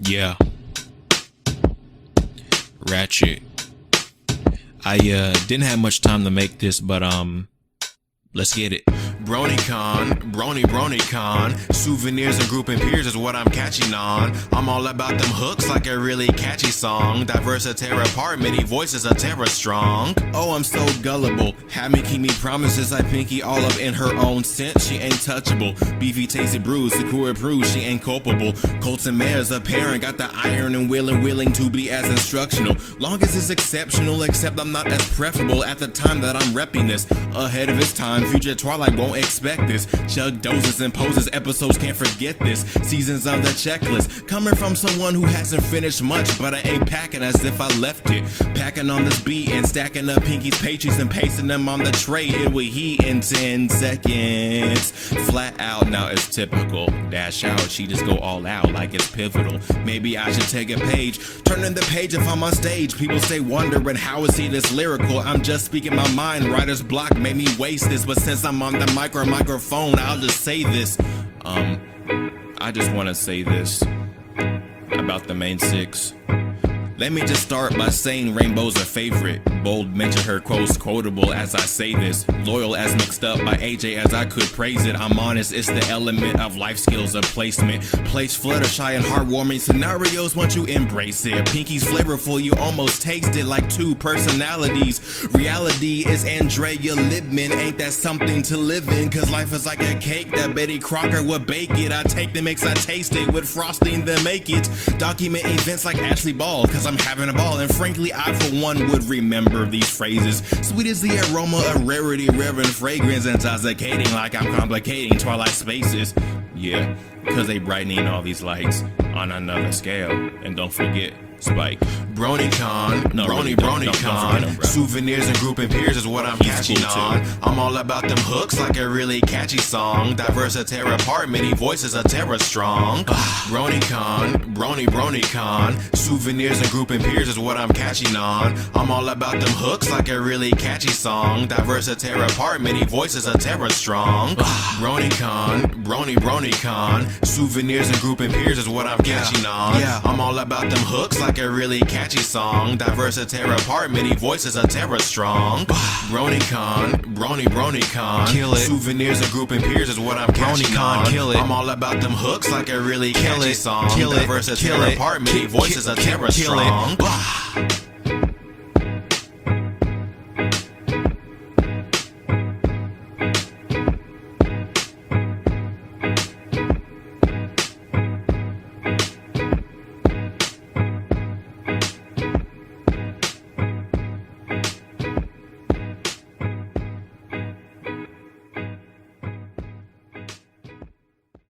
Yeah, Ratchet. I didn't have much time to make this, but let's get it. BronyCon, BronyCon. Souvenirs and grouping peers is what I'm catching on. I'm all about them hooks like a really catchy song. Diverse a tear apart, many voices a terror strong. Oh, I'm so gullible. Had me keep me promises like Pinky all up in her own scent. She ain't touchable. Beefy tasted bruised, Sakura proves she ain't culpable. Colts and mares a parent, got the iron and willing to be as instructional. Long as it's exceptional, except I'm not as preferable at the time that I'm repping this. Ahead of its time, future Twilight won't expect this. Chug doses and poses, episodes can't forget this. Seasons on the checklist, coming from someone who hasn't finished much, but I ain't packing as if I left it. Packing on this beat and stacking up Pinky's pastries and pasting them on the tray. It will heat in 10 seconds. Flat out, now it's typical. Dash out, she just go all out like it's pivotal. Maybe I should take a page, turning the page if I'm on stage. People stay wondering how is he this lyrical? I'm just speaking my mind. Writer's block made me waste this, but since I'm on the microphone, I'll just say this. I just want to say this about the main six. Let me just start by saying Rainbow's a favorite. Bold mention her quotes quotable as I say this. Loyal as mixed up by AJ as I could praise it. I'm honest, it's the element of life skills of placement. Place Fluttershy in heartwarming scenarios once you embrace it. Pinky's flavorful, you almost taste it like two personalities. Reality is Andrea Libman, ain't that something to live in? Cause life is like a cake that Betty Crocker would bake it. I take the mix, I taste it with frosting then make it. Document events like Ashley Ball, cause I'm having a ball, and frankly I for one would remember these phrases. Sweet is the aroma of rarity, reverent fragrance, intoxicating like I'm complicating Twilight spaces. Yeah, cause they brightening all these lights on another scale. And don't forget Spike. BronyCon, No, really, BronyCon. Souvenirs and grouping peers is what I'm catching cool on. I'm all about them hooks like a really catchy song. Diverse a tear apart, many voices a terror strong. BronyCon, BronyCon. Souvenirs and grouping peers is what I'm catching on. I'm all about them hooks like a really catchy song. Diverse a tear apart, many voices a terror strong. BronyCon, BronyCon. Souvenirs and grouping peers is what I'm catching on. I'm all about them hooks like a really catchy song. Diverse a tear apart, many voices a terror strong. BronyCon, BronyCon. Kill it. Souvenirs and grouping peers is what I'm catching BronyCon, on. kill it. I'm all about them hooks like a really Kill catchy it. song. Kill it. Diverse a Kill tear it. apart, many voices a terror Kill it. strong.